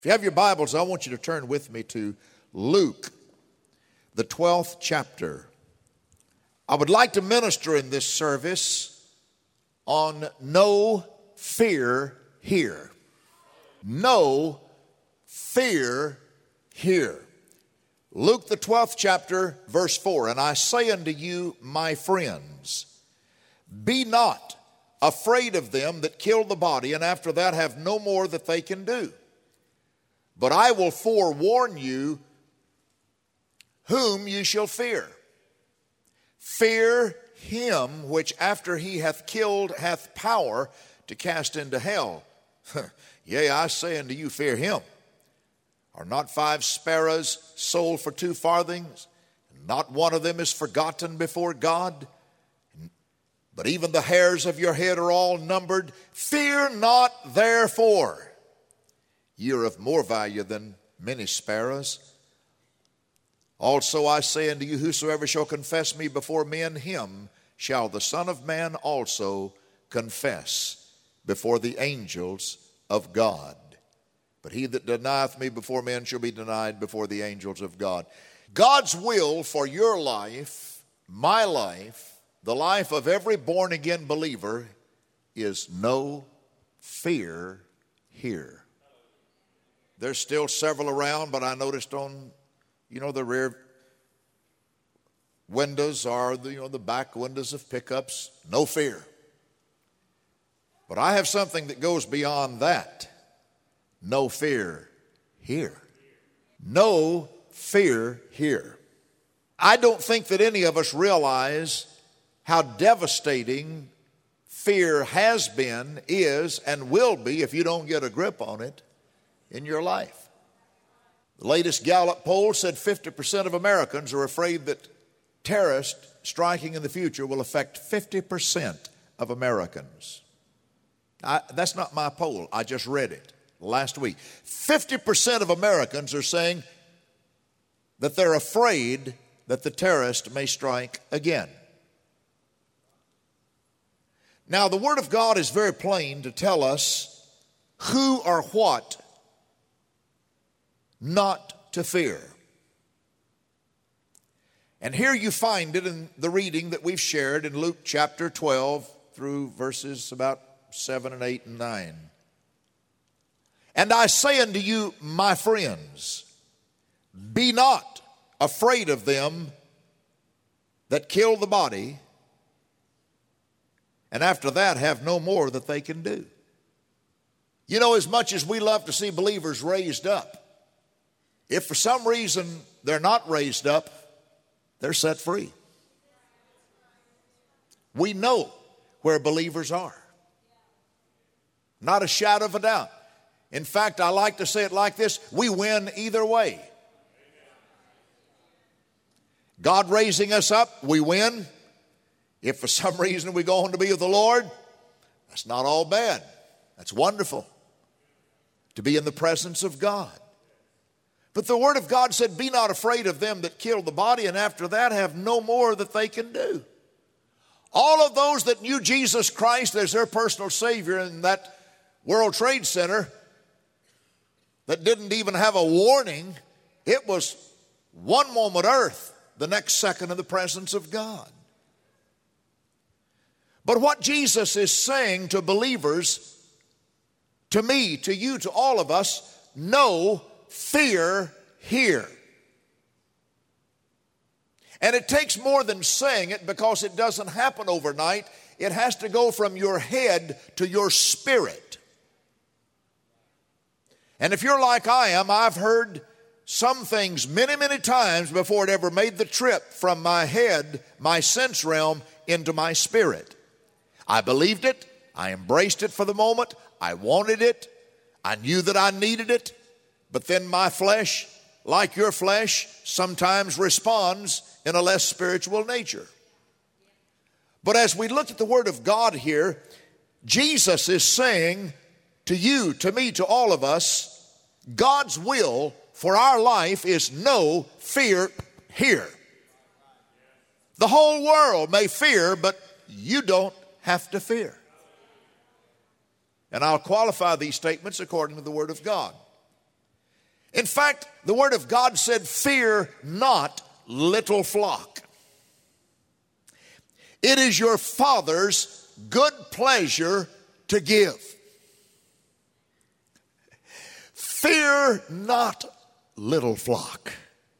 If you have your Bibles, I want you to turn with me to Luke, the 12th chapter. I would like to minister in this service on no fear here. No fear here. Luke, the 12th chapter, verse 4. And I say unto you, my friends, be not afraid of them that kill the body, and after that have no more that they can do. But I will forewarn you whom you shall fear. Fear him which after he hath killed hath power to cast into hell. Yea, I say unto you, fear him. Are not 5 sparrows sold for 2 farthings? Not one of them is forgotten before God. But even the hairs of your head are all numbered. Fear not therefore. Ye are of more value than many sparrows. Also I say unto you, whosoever shall confess me before men, him shall the Son of Man also confess before the angels of God. But he that denieth me before men shall be denied before the angels of God. God's will for your life, my life, the life of every born-again believer is no fear here. There's still several around, but I noticed on, the rear windows or the back windows of pickups, no fear. But I have something that goes beyond that. No fear here. No fear here. I don't think that any of us realize how devastating fear has been, is, and will be if you don't get a grip on it in your life. The latest Gallup poll said 50% of Americans are afraid that terrorists striking in the future will affect 50% of Americans. That's not my poll. I just read it last week. 50% of Americans are saying that they're afraid that the terrorist may strike again. Now, the Word of God is very plain to tell us who or what not to fear. And here you find it in the reading that we've shared in Luke chapter 12 through verses about 7 and 8 and 9. And I say unto you, my friends, be not afraid of them that kill the body, and after that have no more that they can do. As much as we love to see believers raised up, if for some reason they're not raised up, they're set free. We know where believers are. Not a shadow of a doubt. In fact, I like to say it like this: we win either way. God raising us up, we win. If for some reason we go on to be with the Lord, that's not all bad. That's wonderful to be in the presence of God. But the Word of God said, be not afraid of them that kill the body, and after that have no more that they can do. All of those that knew Jesus Christ as their personal Savior in that World Trade Center that didn't even have a warning, it was one moment earth, the next second in the presence of God. But what Jesus is saying to believers, to me, to you, to all of us, no fear here. And it takes more than saying it, because it doesn't happen overnight. It has to go from your head to your spirit. And if you're like I am, I've heard some things many, many times before it ever made the trip from my head, my sense realm, into my spirit. I believed it. I embraced it for the moment. I wanted it. I knew that I needed it. But then my flesh, like your flesh, sometimes responds in a less spiritual nature. But as we look at the Word of God here, Jesus is saying to you, to me, to all of us, God's will for our life is no fear here. The whole world may fear, but you don't have to fear. And I'll qualify these statements according to the Word of God. In fact, the Word of God said, fear not, little flock. It is your Father's good pleasure to give. Fear not, little flock.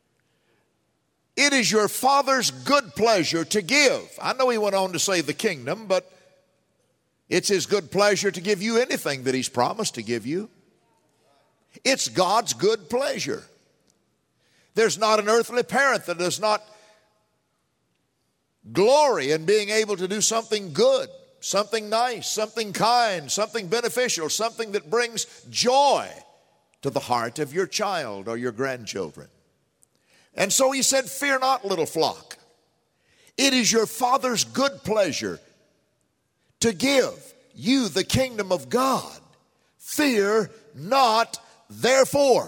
It is your Father's good pleasure to give. I know he went on to say the kingdom, but it's his good pleasure to give you anything that he's promised to give you. It's God's good pleasure. There's not an earthly parent that does not glory in being able to do something good, something nice, something kind, something beneficial, something that brings joy to the heart of your child or your grandchildren. And so he said, fear not, little flock. It is your Father's good pleasure to give you the kingdom of God. Fear not, therefore.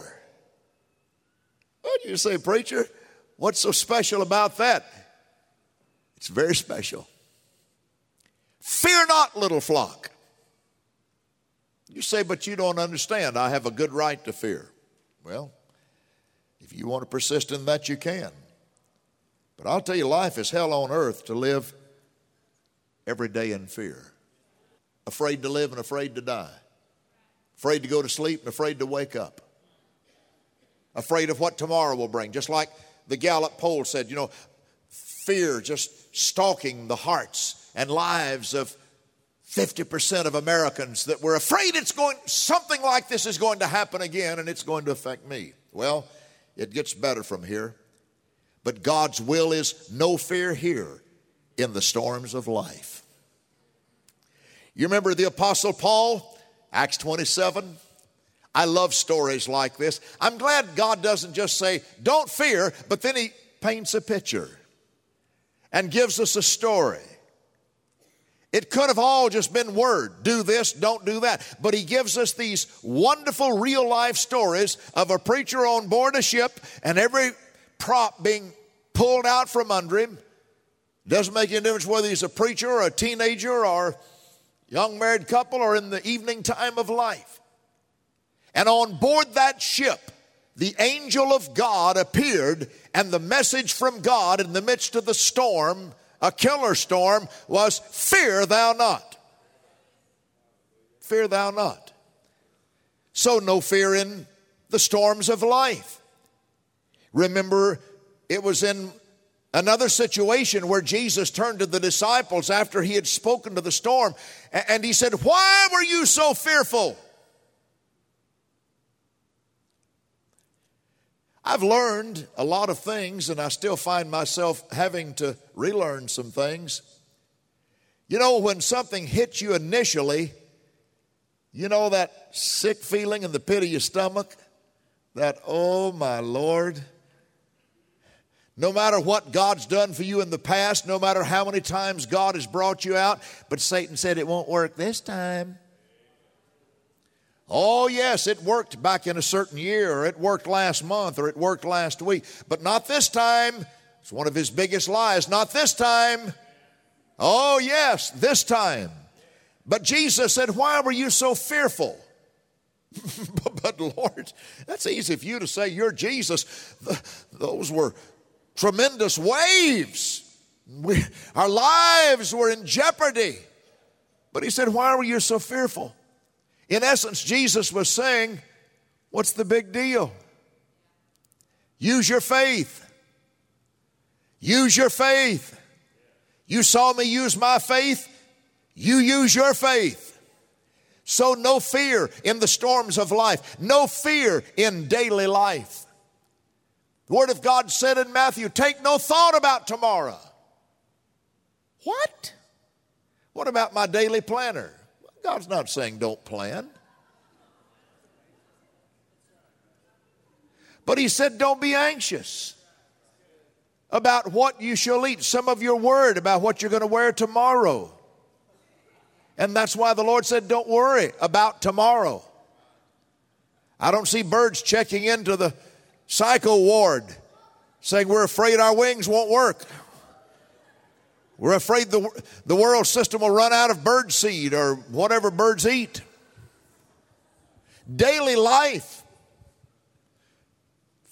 What do you say, preacher? What's so special about that? It's very special. Fear not, little flock. You say, but you don't understand. I have a good right to fear. Well, if you want to persist in that, you can. But I'll tell you, life is hell on earth to live every day in fear. Afraid to live and afraid to die. Afraid to go to sleep and afraid to wake up. Afraid of what tomorrow will bring. Just like the Gallup poll said, fear just stalking the hearts and lives of 50% of Americans that were afraid something like this is going to happen again and it's going to affect me. Well, it gets better from here. But God's will is no fear here in the storms of life. You remember the Apostle Paul, Acts 27? I love stories like this. I'm glad God doesn't just say, don't fear, but then he paints a picture and gives us a story. It could have all just been word, do this, don't do that. But he gives us these wonderful real life stories of a preacher on board a ship and every prop being pulled out from under him. Doesn't make any difference whether he's a preacher or a teenager or a young married couple or in the evening time of life. And on board that ship, the angel of God appeared, and the message from God in the midst of the storm, a killer storm, was fear thou not. Fear thou not. So no fear in the storms of life. Remember, it was in another situation where Jesus turned to the disciples after he had spoken to the storm, and he said, why were you so fearful? I've learned a lot of things, and I still find myself having to relearn some things. When something hits you initially, that sick feeling in the pit of your stomach, that, oh my Lord. No matter what God's done for you in the past, no matter how many times God has brought you out, but Satan said it won't work this time. Oh, yes, it worked back in a certain year, or it worked last month, or it worked last week. But not this time. It's one of his biggest lies. Not this time. Oh, yes, this time. But Jesus said, why were you so fearful? But Lord, that's easy for you to say. You're Jesus. Those were tremendous waves. Our lives were in jeopardy. But he said, why were you so fearful? In essence, Jesus was saying, what's the big deal? Use your faith. Use your faith. You saw me use my faith. You use your faith. So no fear in the storms of life. No fear in daily life. The Word of God said in Matthew, take no thought about tomorrow. What? What about my daily planner? God's not saying don't plan. But he said don't be anxious about what you shall eat. Some of you are worried about what you're going to wear tomorrow. And that's why the Lord said don't worry about tomorrow. I don't see birds checking into the psycho ward saying we're afraid our wings won't work. We're afraid the world system will run out of bird seed or whatever birds eat. Daily life.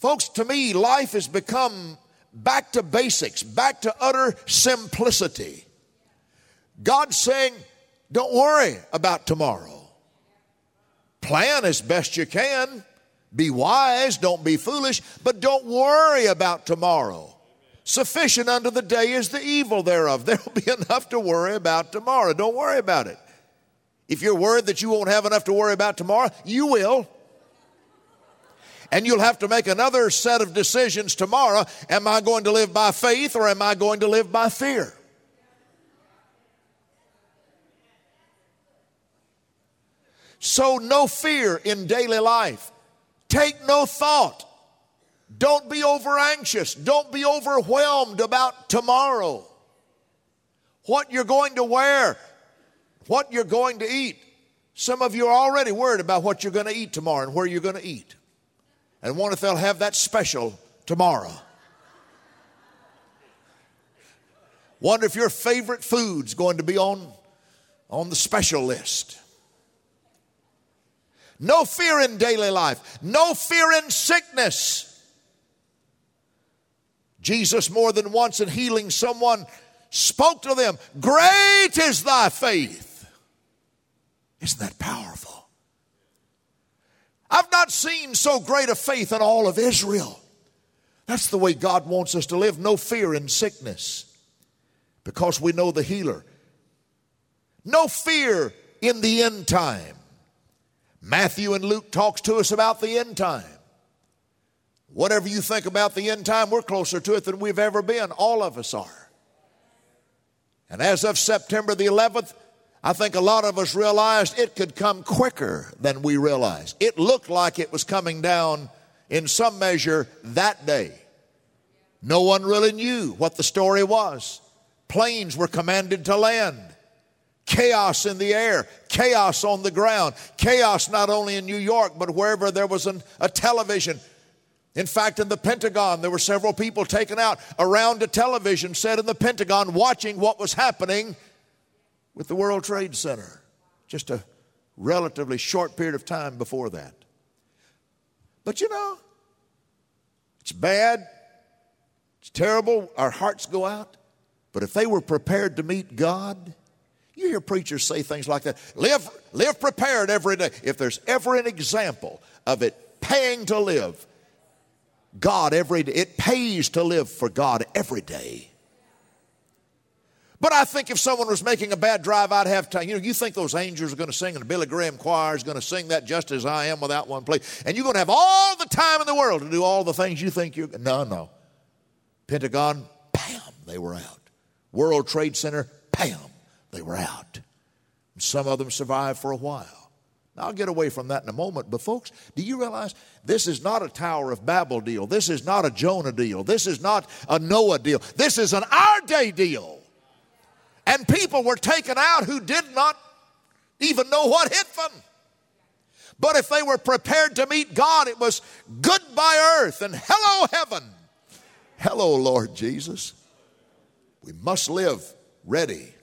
Folks, to me, life has become back to basics, back to utter simplicity. God's saying, don't worry about tomorrow. Plan as best you can. Be wise, don't be foolish, but don't worry about tomorrow. Sufficient unto the day is the evil thereof. There will be enough to worry about tomorrow. Don't worry about it. If you're worried that you won't have enough to worry about tomorrow, you will. And you'll have to make another set of decisions tomorrow. Am I going to live by faith or am I going to live by fear? So no fear in daily life. Take no thought. Don't be over anxious. Don't be overwhelmed about tomorrow. What you're going to wear, what you're going to eat. Some of you are already worried about what you're going to eat tomorrow and where you're going to eat. And wonder if they'll have that special tomorrow. Wonder if your favorite food's going to be on the special list. No fear in daily life. No fear in sickness. Jesus, more than once in healing someone, spoke to them, great is thy faith. Isn't that powerful? I've not seen so great a faith in all of Israel. That's the way God wants us to live. No fear in sickness, because we know the healer. No fear in the end time. Matthew and Luke talks to us about the end time. Whatever you think about the end time, we're closer to it than we've ever been. All of us are. And as of September the 11th, I think a lot of us realized it could come quicker than we realized. It looked like it was coming down in some measure that day. No one really knew what the story was. Planes were commanded to land. Chaos in the air, chaos on the ground, chaos not only in New York, but wherever there was a television. In fact, in the Pentagon, there were several people taken out around a television set in the Pentagon watching what was happening with the World Trade Center. Just a relatively short period of time before that. But you know, it's bad, it's terrible, our hearts go out. But if they were prepared to meet God, you hear preachers say things like that. Live prepared every day. If there's ever an example of it paying to live God every day, it pays to live for God every day. But I think if someone was making a bad drive, I'd have time. You think those angels are going to sing and the Billy Graham choir is going to sing that Just As I Am without one plea. And you're going to have all the time in the world to do all the things you think you're... No. Pentagon, bam, they were out. World Trade Center, bam, they were out. And some of them survived for a while. Now, I'll get away from that in a moment. But folks, do you realize this is not a Tower of Babel deal. This is not a Jonah deal. This is not a Noah deal. This is an our day deal. And people were taken out who did not even know what hit them. But if they were prepared to meet God, it was goodbye earth and hello heaven. Hello, Lord Jesus. We must live ready.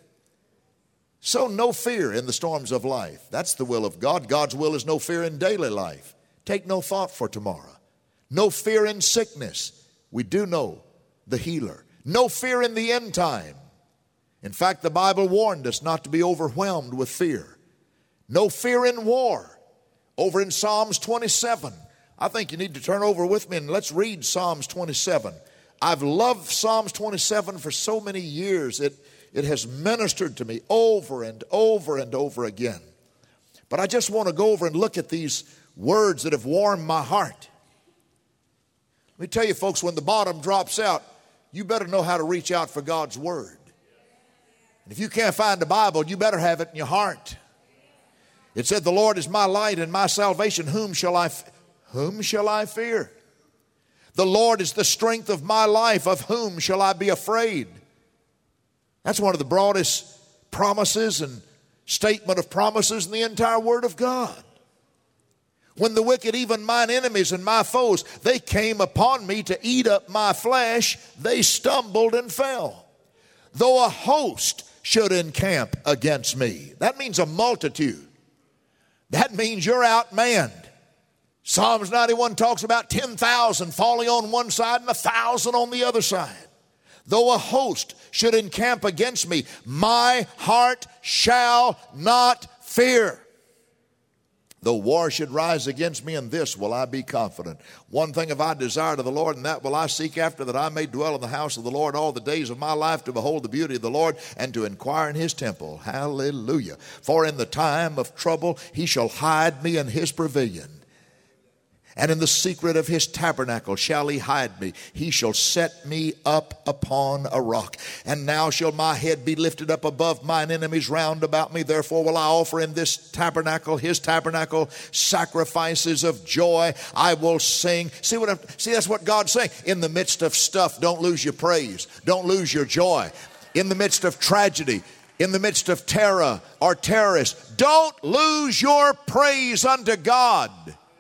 So no fear in the storms of life. That's the will of God. God's will is no fear in daily life. Take no thought for tomorrow. No fear in sickness. We do know the healer. No fear in the end time. In fact, the Bible warned us not to be overwhelmed with fear. No fear in war. Over in Psalms 27. I think you need to turn over with me and let's read Psalms 27. I've loved Psalms 27 for so many years. It has ministered to me over and over and over again. But I just want to go over and look at these words that have warmed my heart. Let me tell you, folks, when the bottom drops out, you better know how to reach out for God's word. And if you can't find the Bible, you better have it in your heart. It said, the Lord is my light and my salvation. Whom shall I fear? The Lord is the strength of my life. Of whom shall I be afraid? That's one of the broadest promises and statement of promises in the entire Word of God. When the wicked, even mine enemies and my foes, they came upon me to eat up my flesh, they stumbled and fell. Though a host should encamp against me. That means a multitude. That means you're outmanned. Psalms 91 talks about 10,000 falling on one side and 1,000 on the other side. Though a host should encamp against me, my heart shall not fear. Though war should rise against me, in this will I be confident. One thing have I desired of the Lord, and that will I seek after, that I may dwell in the house of the Lord all the days of my life, to behold the beauty of the Lord, and to inquire in his temple. Hallelujah. For in the time of trouble he shall hide me in his pavilion. And in the secret of his tabernacle shall he hide me. He shall set me up upon a rock. And now shall my head be lifted up above mine enemies round about me. Therefore will I offer in this tabernacle, his tabernacle, sacrifices of joy. I will sing. See, that's what God's saying. In the midst of stuff, don't lose your praise. Don't lose your joy. In the midst of tragedy, in the midst of terror or terrorists, don't lose your praise unto God.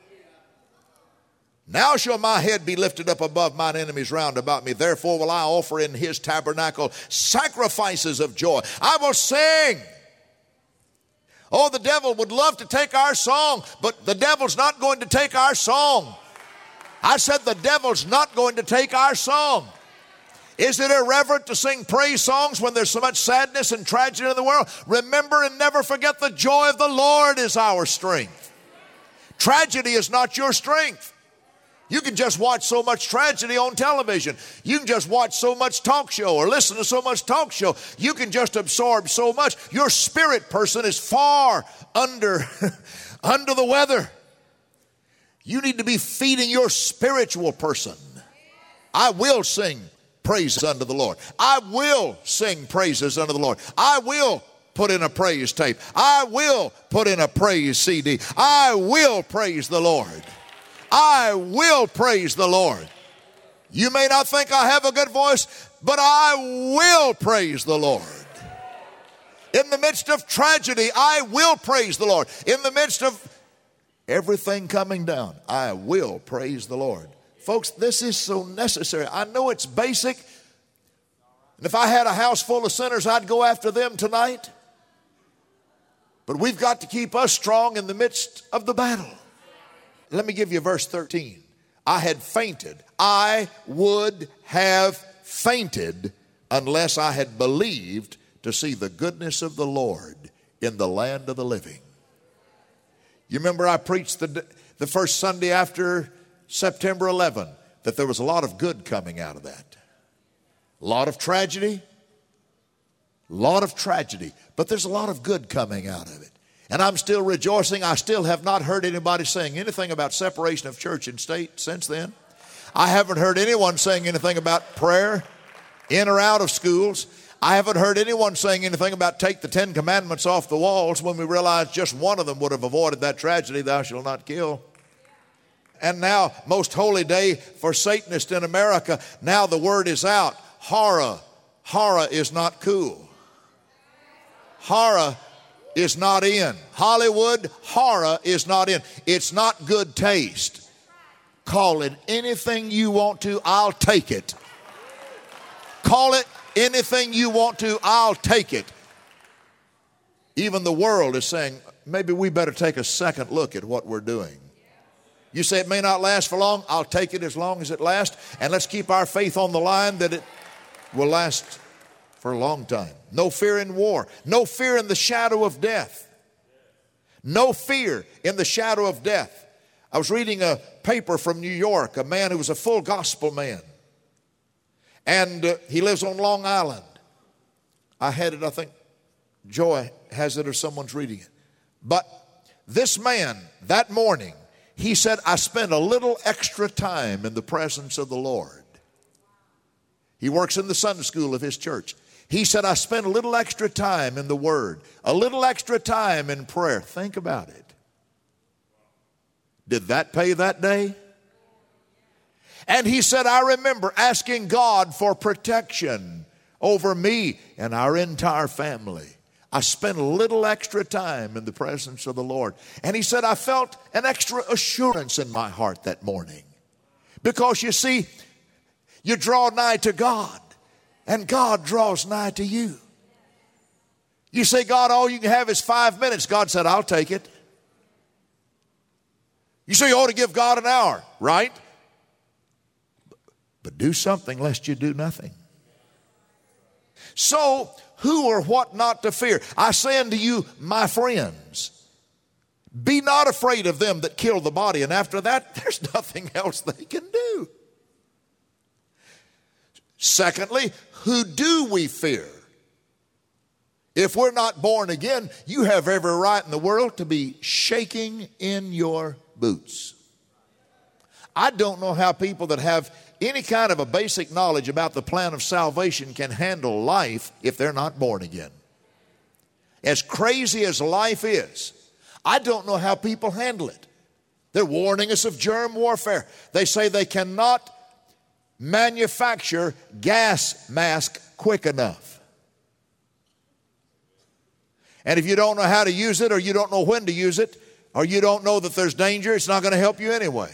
Now shall my head be lifted up above mine enemies round about me. Therefore will I offer in his tabernacle sacrifices of joy. I will sing. Oh, the devil would love to take our song, but the devil's not going to take our song. I said the devil's not going to take our song. Is it irreverent to sing praise songs when there's so much sadness and tragedy in the world? Remember and never forget, the joy of the Lord is our strength. Tragedy is not your strength. You can just watch so much tragedy on television. You can just watch so much talk show or listen to so much talk show. You can just absorb so much. Your spirit person is far under the weather. You need to be feeding your spiritual person. I will sing praises unto the Lord. I will sing praises unto the Lord. I will put in a praise tape. I will put in a praise CD. I will praise the Lord. I will praise the Lord. You may not think I have a good voice, but I will praise the Lord. In the midst of tragedy, I will praise the Lord. In the midst of everything coming down, I will praise the Lord. Folks, this is so necessary. I know it's basic. And if I had a house full of sinners, I'd go after them tonight. But we've got to keep us strong in the midst of the battle. Let me give you verse 13. I had fainted. I would have fainted unless I had believed to see the goodness of the Lord in the land of the living. You remember I preached the first Sunday after September 11 that there was a lot of good coming out of that. A lot of tragedy. But there's a lot of good coming out of it. And I'm still rejoicing. I still have not heard anybody saying anything about separation of church and state since then. I haven't heard anyone saying anything about prayer in or out of schools. I haven't heard anyone saying anything about take the 10 commandments off the walls when we realized just one of them would have avoided that tragedy, thou shalt not kill. And now, most holy day for Satanists in America, now the word is out. Horror is not cool. Horror is not in. Hollywood, horror is not in. It's not good taste. Call it anything you want to, I'll take it. Call it anything you want to, I'll take it. Even the world is saying, maybe we better take a second look at what we're doing. You say it may not last for long, I'll take it as long as it lasts. And let's keep our faith on the line that it will last for a long time. No fear in war. No fear in the shadow of death. No fear in the shadow of death. I was reading a paper from New York, a man who was a full gospel man. And he lives on Long Island. I had it, I think Joy has it or someone's reading it. But this man, that morning, he said, I spent a little extra time in the presence of the Lord. He works in the Sunday school of his church. He said, I spent a little extra time in the Word, a little extra time in prayer. Think about it. Did that pay that day? And he said, I remember asking God for protection over me and our entire family. I spent a little extra time in the presence of the Lord. And he said, I felt an extra assurance in my heart that morning. Because you see, you draw nigh to God. And God draws nigh to you. You say, God, all you can have is 5 minutes. God said, I'll take it. You say you ought to give God an hour, right? But do something lest you do nothing. So, who or what not to fear? I say unto you, my friends, be not afraid of them that kill the body, and after that, there's nothing else they can do. Secondly, who do we fear? If we're not born again, you have every right in the world to be shaking in your boots. I don't know how people that have any kind of a basic knowledge about the plan of salvation can handle life if they're not born again. As crazy as life is, I don't know how people handle it. They're warning us of germ warfare. They say they cannot manufacture gas mask quick enough. And if you don't know how to use it, or you don't know when to use it, or you don't know that there's danger, it's not going to help you anyway.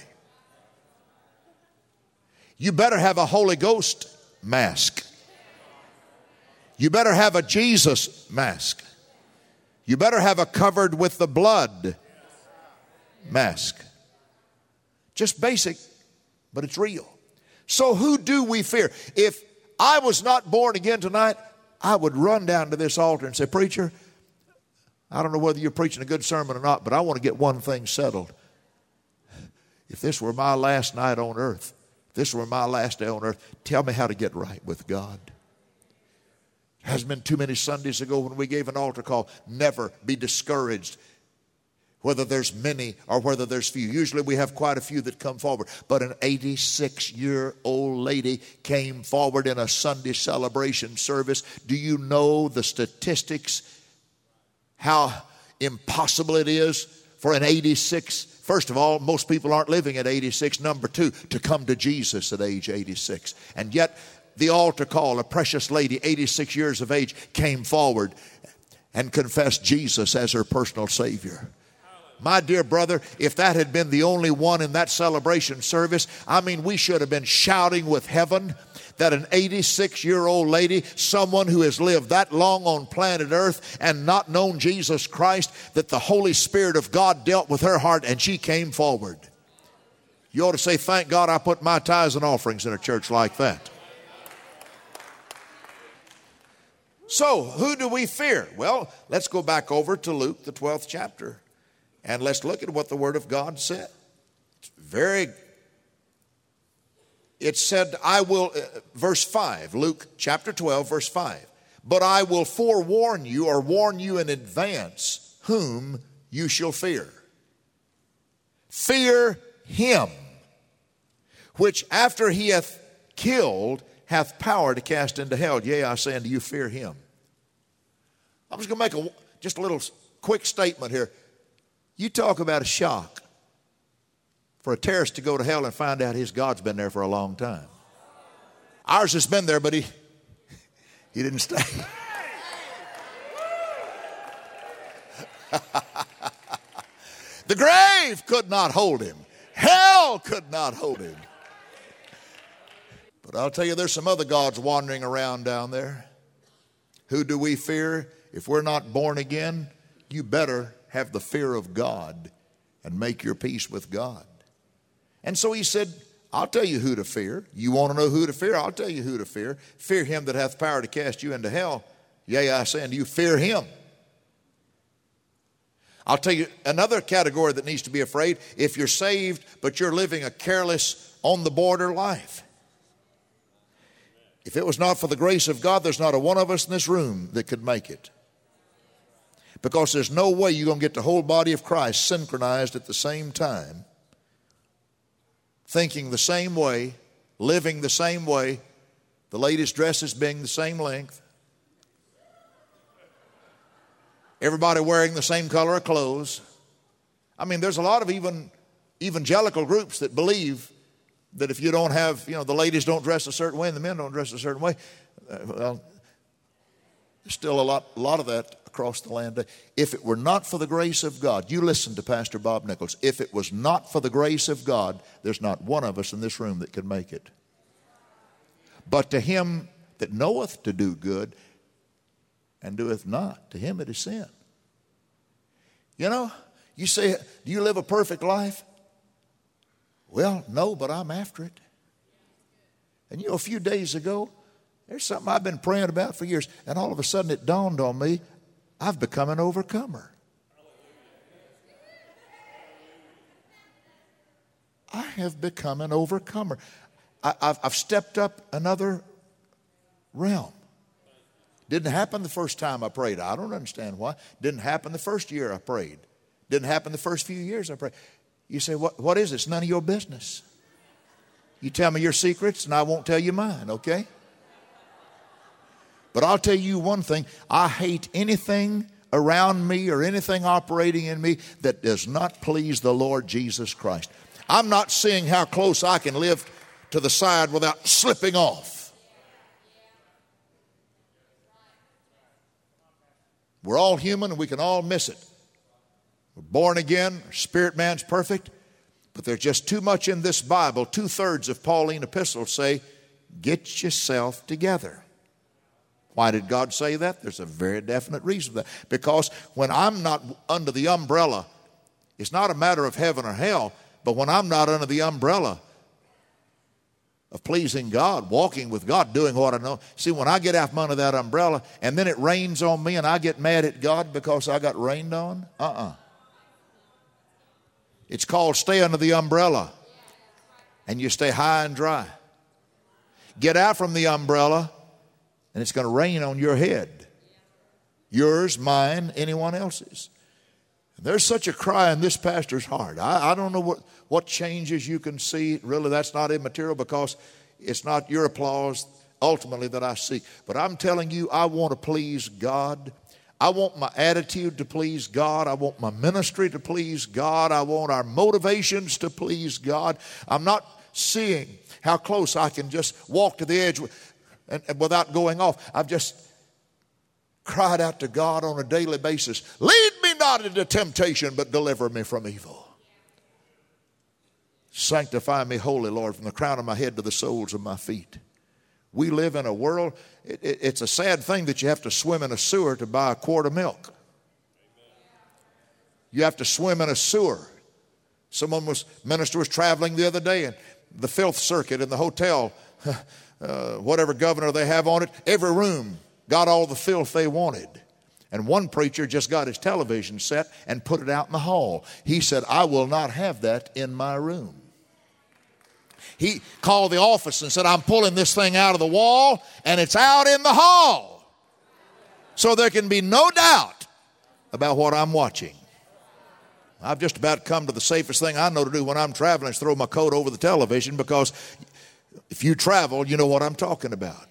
You better have a Holy Ghost mask. You better have a Jesus mask. You better have a covered with the blood mask. Just basic, but it's real. So who do we fear? If I was not born again tonight, I would run down to this altar and say, preacher, I don't know whether you're preaching a good sermon or not, but I want to get one thing settled. If this were my last night on earth, if this were my last day on earth, tell me how to get right with God. It hasn't been too many Sundays ago when we gave an altar call. Never be discouraged whether there's many or whether there's few. Usually we have quite a few that come forward. But an 86-year-old lady came forward in a Sunday celebration service. Do you know the statistics? How impossible it is for an 86. First of all, most people aren't living at 86. Number two, to come to Jesus at age 86. And yet the altar call, a precious lady, 86 years of age, came forward and confessed Jesus as her personal Savior. My dear brother, if that had been the only one in that celebration service, I mean, we should have been shouting with heaven that an 86-year-old lady, someone who has lived that long on planet Earth and not known Jesus Christ, that the Holy Spirit of God dealt with her heart and she came forward. You ought to say, thank God I put my tithes and offerings in a church like that. So, who do we fear? Well, let's go back over to Luke, the 12th chapter. And let's look at what the Word of God said. It said, I will, verse 5, Luke chapter 12, verse 5. But I will forewarn you, or warn you in advance, whom you shall fear. Fear him, which after he hath killed, hath power to cast into hell. Yea, I say unto you, fear him. I'm just going to make just a little quick statement here. You talk about a shock for a terrorist to go to hell and find out his God's been there for a long time. Ours has been there, but he didn't stay. The grave could not hold him. Hell could not hold him. But I'll tell you, there's some other gods wandering around down there. Who do we fear? If we're not born again, you better have the fear of God and make your peace with God. And so he said, I'll tell you who to fear. You want to know who to fear? I'll tell you who to fear. Fear him that hath power to cast you into hell. Yea, I say unto you, fear him. I'll tell you another category that needs to be afraid. If you're saved, but you're living a careless, on-the-border life. If it was not for the grace of God, there's not a one of us in this room that could make it. Because there's no way you're going to get the whole body of Christ synchronized at the same time, thinking the same way, living the same way, the ladies' dresses being the same length, everybody wearing the same color of clothes. I mean, there's a lot of even evangelical groups that believe that if you don't have, the ladies don't dress a certain way and the men don't dress a certain way. Well, there's still a lot of that across the land. If it were not for the grace of God, you listen to Pastor Bob Nichols. If it was not for the grace of God, there's not one of us in this room that could make it. But to him that knoweth to do good and doeth not, to him it is sin. You say, do you live a perfect life? Well, no, but I'm after it. And you know, a few days ago, there's something I've been praying about for years, and all of a sudden it dawned on me, I've become an overcomer. I have become an overcomer. I've stepped up another realm. Didn't happen the first time I prayed. I don't understand why. Didn't happen the first year I prayed. Didn't happen the first few years I prayed. You say, what is it? It's none of your business. You tell me your secrets and I won't tell you mine, okay? But I'll tell you one thing. I hate anything around me or anything operating in me that does not please the Lord Jesus Christ. I'm not seeing how close I can live to the side without slipping off. We're all human and we can all miss it. We're born again, our spirit man's perfect, but there's just too much in this Bible. 2/3 of Pauline epistles say, get yourself together. Why did God say that? There's a very definite reason for that. Because when I'm not under the umbrella, it's not a matter of heaven or hell, but when I'm not under the umbrella of pleasing God, walking with God, doing what I know. See, when I get out from under that umbrella and then it rains on me and I get mad at God because I got rained on, It's called stay under the umbrella and you stay high and dry. Get out from the umbrella and it's going to rain on your head. Yours, mine, anyone else's. There's such a cry in this pastor's heart. I don't know what changes you can see. Really, that's not immaterial because it's not your applause ultimately that I seek. But I'm telling you, I want to please God. I want my attitude to please God. I want my ministry to please God. I want our motivations to please God. I'm not seeing how close I can just walk to the edge and without going off. I've just cried out to God on a daily basis, lead me not into temptation, but deliver me from evil. Sanctify me wholly, Lord, from the crown of my head to the soles of my feet. We live in a world, it's a sad thing that you have to swim in a sewer to buy a quart of milk. You have to swim in a sewer. Minister was traveling the other day, and the filth circuit in the hotel, whatever governor they have on it, every room got all the filth they wanted. And one preacher just got his television set and put it out in the hall. He said, I will not have that in my room. He called the office and said, I'm pulling this thing out of the wall and it's out in the hall. So there can be no doubt about what I'm watching. I've just about come to the safest thing I know to do when I'm traveling is throw my coat over the television, because if you travel, you know what I'm talking about.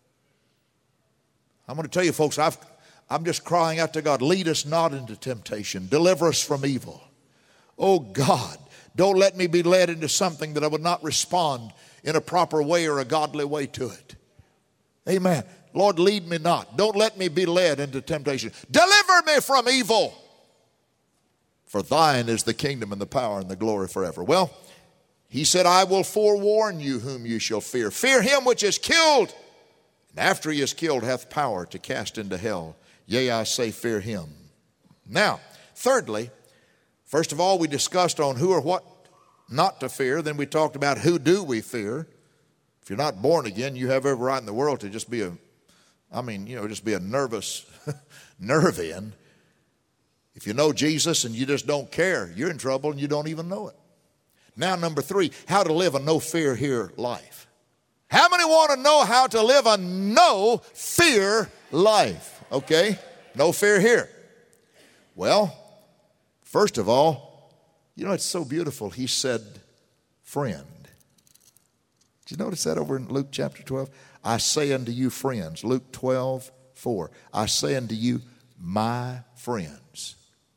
I'm going to tell you, folks, I'm just crying out to God, lead us not into temptation. Deliver us from evil. Oh, God, don't let me be led into something that I would not respond in a proper way or a godly way to it. Amen. Lord, lead me not. Don't let me be led into temptation. Deliver me from evil. For thine is the kingdom and the power and the glory forever. Well, he said, I will forewarn you whom you shall fear. Fear him which is killed, and after he is killed hath power to cast into hell. Yea, I say, fear him. Now, thirdly, first of all, we discussed on who or what not to fear. Then we talked about who do we fear. If you're not born again, you have every right in the world to just be just be a nervous nerve-in. If you know Jesus and you just don't care, you're in trouble and you don't even know it. Now, number 3, how to live a no-fear-here life. How many want to know how to live a no-fear life? Okay, no fear here. Well, first of all, you know, it's so beautiful. He said, friend. Did you notice that over in Luke chapter 12? I say unto you, friends. Luke 12:4. I say unto you, my friends.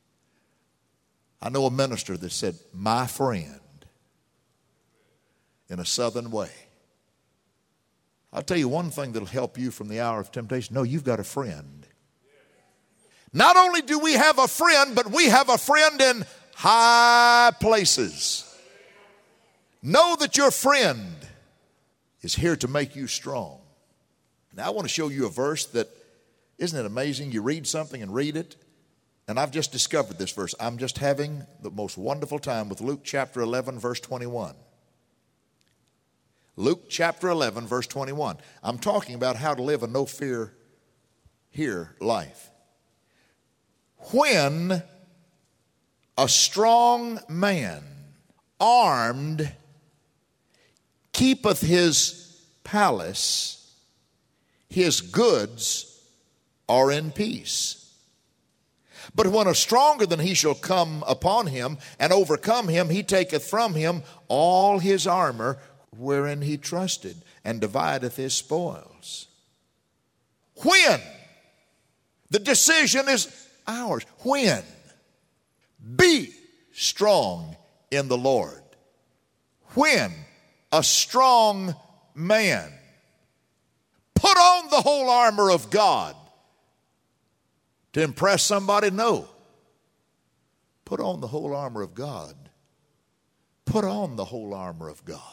I know a minister that said, my friend, in a southern way. I'll tell you one thing that'll help you from the hour of temptation. No, you've got a friend. Not only do we have a friend, but we have a friend in high places. Know that your friend is here to make you strong. Now, I want to show you a verse that, isn't it amazing? You read something and read it, and I've just discovered this verse. I'm just having the most wonderful time with Luke chapter 11, verse 21. Luke chapter 11, verse 21. I'm talking about how to live a no fear here life. When a strong man, armed, keepeth his palace, his goods are in peace. But when a stronger than he shall come upon him and overcome him, he taketh from him all his armor wherein he trusted, and divideth his spoils. When? The decision is ours. When? Be strong in the Lord. When? A strong man. Put on the whole armor of God. To impress somebody? No. Put on the whole armor of God. Put on the whole armor of God.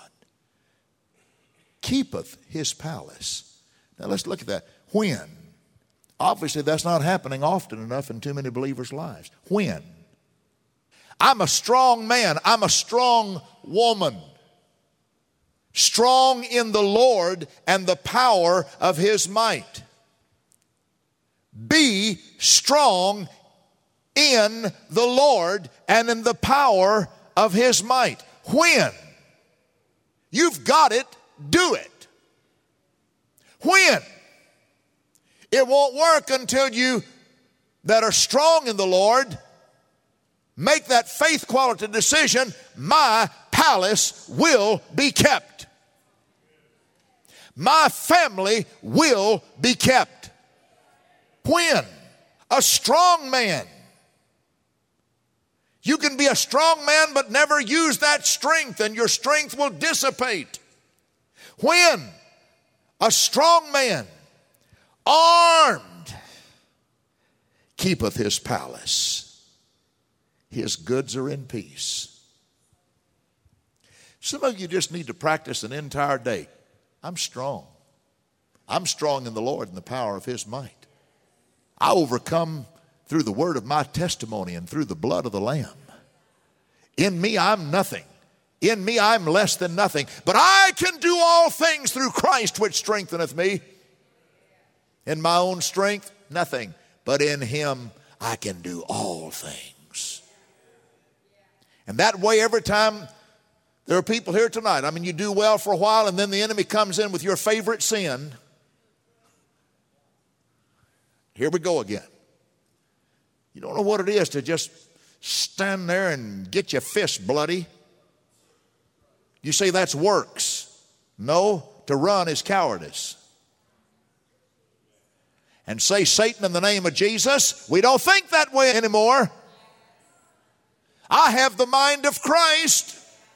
Keepeth his palace. Now let's look at that. When? Obviously that's not happening often enough in too many believers' lives. When? I'm a strong man. I'm a strong woman. Strong in the Lord and the power of his might. Be strong in the Lord and in the power of his might. When? You've got it, do it. When? It won't work until you that are strong in the Lord make that faith quality decision. My palace will be kept. My family will be kept. When? A strong man. You can be a strong man but never use that strength, and your strength will dissipate. When? A strong man, armed, keepeth his palace. His goods are in peace. Some of you just need to practice an entire day. I'm strong. I'm strong in the Lord and the power of his might. I overcome through the word of my testimony and through the blood of the Lamb. In me, I'm nothing. In me, I'm less than nothing. But I can do all things through Christ, which strengtheneth me. In my own strength, nothing. But in him, I can do all things. And that way, every time there are people here tonight, I mean, you do well for a while, and then the enemy comes in with your favorite sin. Here we go again. You don't know what it is to just stand there and get your fist bloody. You say that's works. No, to run is cowardice. And say, Satan, in the name of Jesus, we don't think that way anymore. I have the mind of Christ.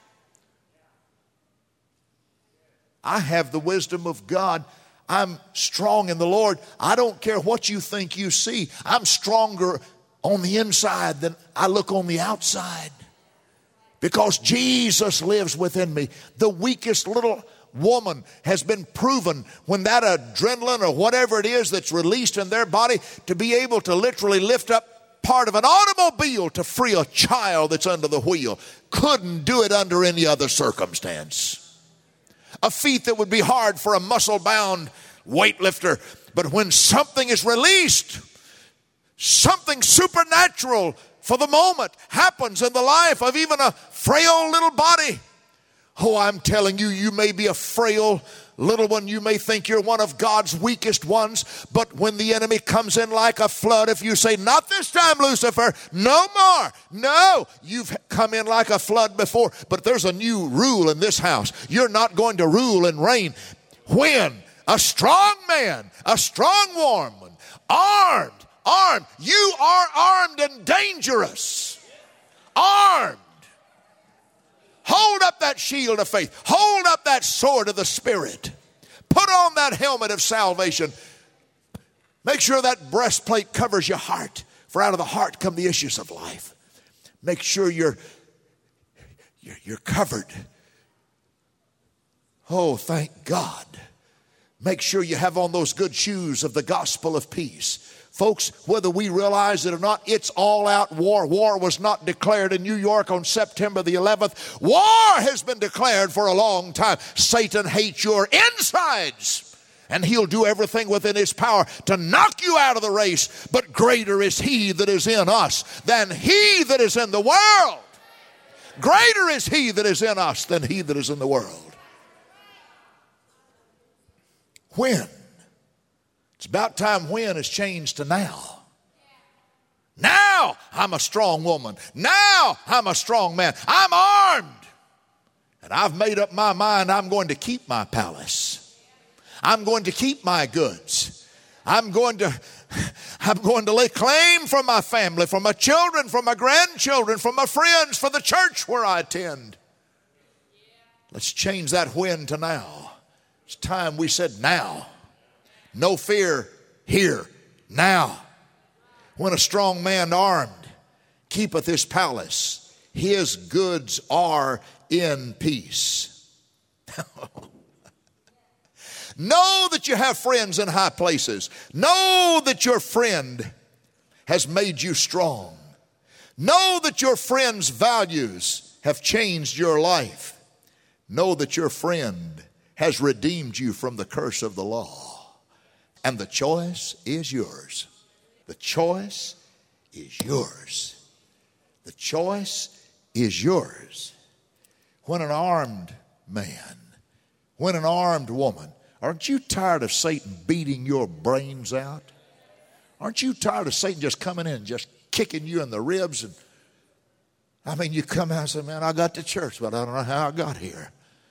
I have the wisdom of God. I'm strong in the Lord. I don't care what you think you see. I'm stronger on the inside than I look on the outside. Because Jesus lives within me. The weakest little woman has been proven when that adrenaline or whatever it is that's released in their body to be able to literally lift up part of an automobile to free a child that's under the wheel. Couldn't do it under any other circumstance. A feat that would be hard for a muscle-bound weightlifter. But when something is released, something supernatural for the moment happens in the life of even a frail little body. Oh, I'm telling you, you may be a frail little one. You may think you're one of God's weakest ones. But when the enemy comes in like a flood, if you say, not this time, Lucifer, no more. No, you've come in like a flood before. But there's a new rule in this house. You're not going to rule and reign. When a strong man, a strong woman, armed. You are armed and dangerous. Armed. Hold up that shield of faith. Hold up that sword of the Spirit. Put on that helmet of salvation. Make sure that breastplate covers your heart. For out of the heart come the issues of life. Make sure you're covered. Oh, thank God. Make sure you have on those good shoes of the gospel of peace. Folks, whether we realize it or not, it's all-out war. War was not declared in New York on September the 11th. War has been declared for a long time. Satan hates your insides, and he'll do everything within his power to knock you out of the race. But greater is he that is in us than he that is in the world. Greater is he that is in us than he that is in the world. When? It's about time when has changed to now. Now I'm a strong woman. Now I'm a strong man. I'm armed. And I've made up my mind I'm going to keep my palace. I'm going to keep my goods. I'm going to lay claim for my family, for my children, for my grandchildren, for my friends, for the church where I attend. Let's change that when to now. It's time we said now. No fear here, now. When a strong man armed keepeth his palace, his goods are in peace. Know that you have friends in high places. Know that your friend has made you strong. Know that your friend's values have changed your life. Know that your friend has redeemed you from the curse of the law. And the choice is yours. The choice is yours. The choice is yours. When an armed man, when an armed woman, aren't you tired of Satan beating your brains out? Aren't you tired of Satan just coming in and just kicking you in the ribs? And I mean, you come out and say, man, I got to church, but I don't know how I got here.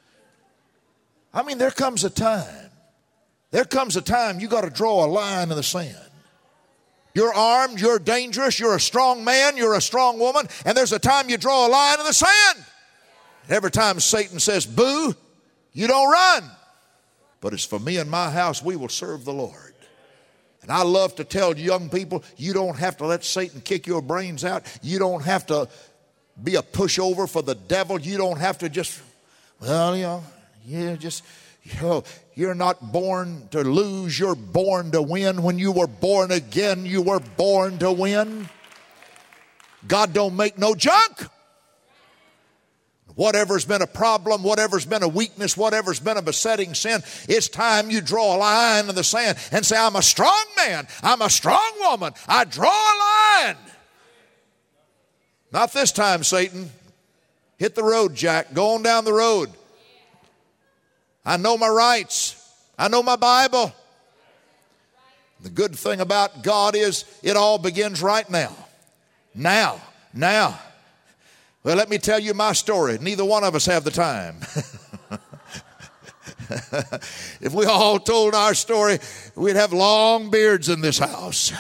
I mean, there comes a time you got to draw a line in the sand. You're armed, you're dangerous, you're a strong man, you're a strong woman, and there's a time you draw a line in the sand. Every time Satan says, boo, you don't run. But it's for me and my house, we will serve the Lord. And I love to tell young people, you don't have to let Satan kick your brains out. You don't have to be a pushover for the devil. You don't have to just, you're not born to lose, you're born to win. When you were born again, you were born to win. God don't make no junk. Whatever's been a problem, whatever's been a weakness, whatever's been a besetting sin, it's time you draw a line in the sand and say, I'm a strong man, I'm a strong woman, I draw a line. Not this time, Satan. Hit the road, Jack. Go on down the road. I know my rights. I know my Bible. The good thing about God is it all begins right now. Now. Well, let me tell you my story. Neither one of us have the time. If we all told our story, we'd have long beards in this house.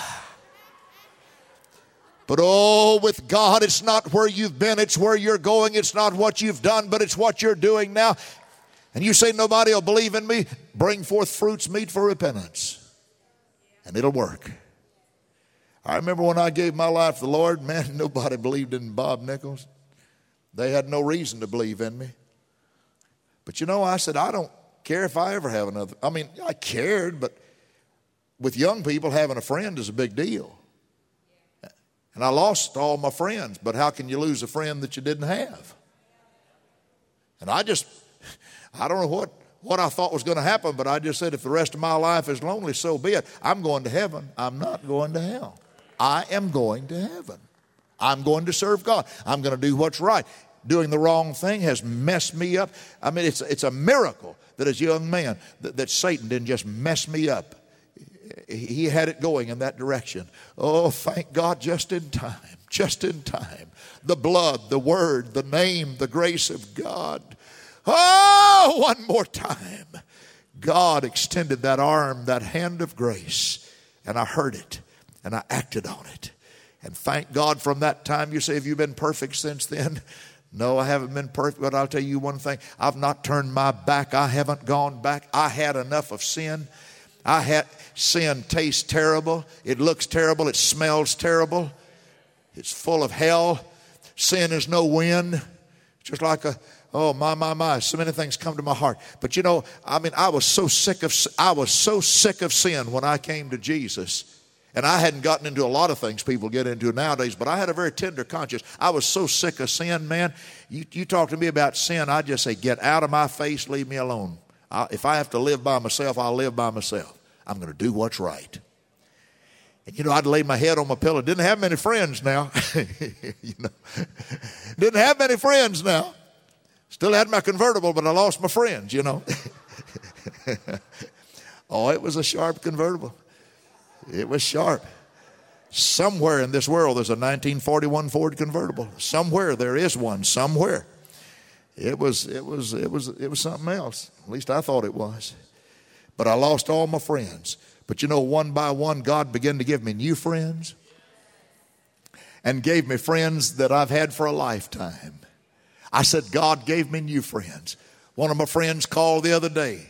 But with God, it's not where you've been, it's where you're going. It's not what you've done, but it's what you're doing now. And you say, nobody will believe in me. Bring forth fruits meet for repentance. And it'll work. I remember when I gave my life to the Lord, man, nobody believed in Bob Nichols. They had no reason to believe in me. But I said, I don't care if I ever have another. I mean, I cared, but with young people, having a friend is a big deal. And I lost all my friends, but how can you lose a friend that you didn't have? And I don't know what I thought was going to happen, but I just said, if the rest of my life is lonely, so be it. I'm going to heaven. I'm not going to hell. I am going to heaven. I'm going to serve God. I'm going to do what's right. Doing the wrong thing has messed me up. I mean, it's a miracle that as a young man that Satan didn't just mess me up. He had it going in that direction. Oh, thank God, just in time. The blood, the word, the name, the grace of God. Oh, one more time. God extended that arm, that hand of grace, and I heard it, and I acted on it. And thank God from that time. You say, have you been perfect since then? No, I haven't been perfect, but I'll tell you one thing. I've not turned my back. I haven't gone back. I had enough of sin. Sin tastes terrible. It looks terrible. It smells terrible. It's full of hell. Sin is no win. Just like my. So many things come to my heart. But I was so sick of sin when I came to Jesus. And I hadn't gotten into a lot of things people get into nowadays, but I had a very tender conscience. I was so sick of sin, man. You talk to me about sin, I just say, get out of my face, leave me alone. If I have to live by myself, I'll live by myself. I'm going to do what's right. And I'd lay my head on my pillow. Didn't have many friends now. Didn't have many friends now. Still had my convertible, but I lost my friends, Oh, it was a sharp convertible. It was sharp. Somewhere in this world there's a 1941 Ford convertible. Somewhere there is one. Somewhere. It was something else. At least I thought it was. But I lost all my friends. But one by one God began to give me new friends and gave me friends that I've had for a lifetime. I said, God gave me new friends. One of my friends called the other day.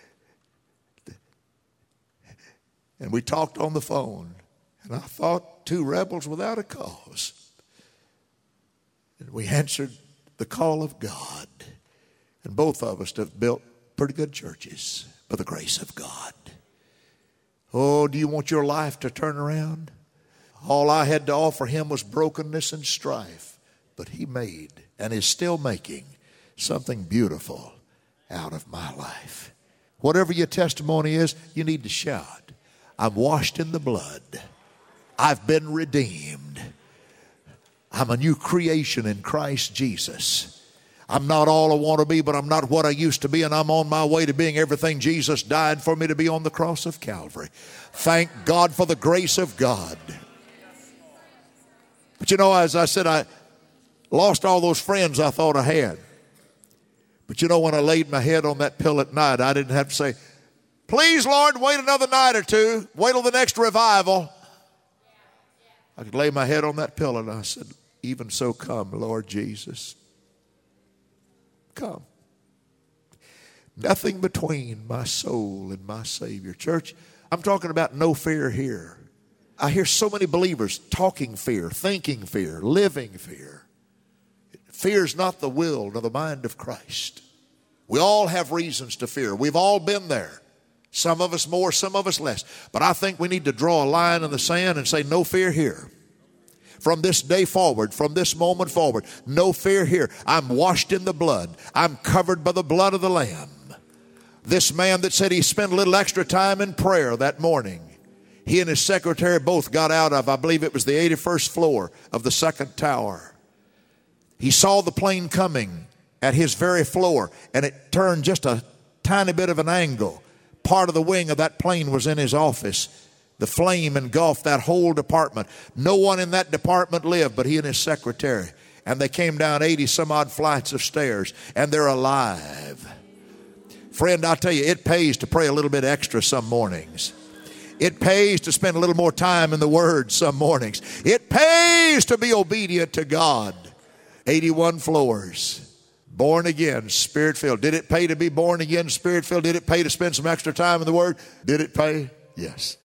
And we talked on the phone. And I thought, two rebels without a cause. And we answered the call of God. And both of us have built pretty good churches by the grace of God. Oh, do you want your life to turn around? All I had to offer him was brokenness and strife. But he made and is still making something beautiful out of my life. Whatever your testimony is, you need to shout. I'm washed in the blood. I've been redeemed. I'm a new creation in Christ Jesus. I'm not all I want to be, but I'm not what I used to be, and I'm on my way to being everything Jesus died for me to be on the cross of Calvary. Thank God for the grace of God. But as I said, I lost all those friends I thought I had. But when I laid my head on that pillow at night, I didn't have to say, please, Lord, wait another night or two. Wait till the next revival. I could lay my head on that pillow and I said, even so come, Lord Jesus. Come. Nothing between my soul and my Savior. Church, I'm talking about no fear here. I hear so many believers talking fear, thinking fear, living fear. Fear is not the will nor the mind of Christ. We all have reasons to fear. We've all been there. Some of us more, some of us less. But I think we need to draw a line in the sand and say, no fear here. From this day forward, from this moment forward, no fear here. I'm washed in the blood. I'm covered by the blood of the Lamb. This man that said he spent a little extra time in prayer that morning, he and his secretary both got out of, I believe it was the 81st floor of the second tower. He saw the plane coming at his very floor, and it turned just a tiny bit of an angle. Part of the wing of that plane was in his office. The flame engulfed that whole department. No one in that department lived but he and his secretary. And they came down 80 some odd flights of stairs, and they're alive. Friend, I tell you, it pays to pray a little bit extra some mornings. It pays to spend a little more time in the Word some mornings. It pays to be obedient to God. 81 floors. Born again, Spirit-filled. Did it pay to be born again, Spirit-filled? Did it pay to spend some extra time in the Word? Did it pay? Yes.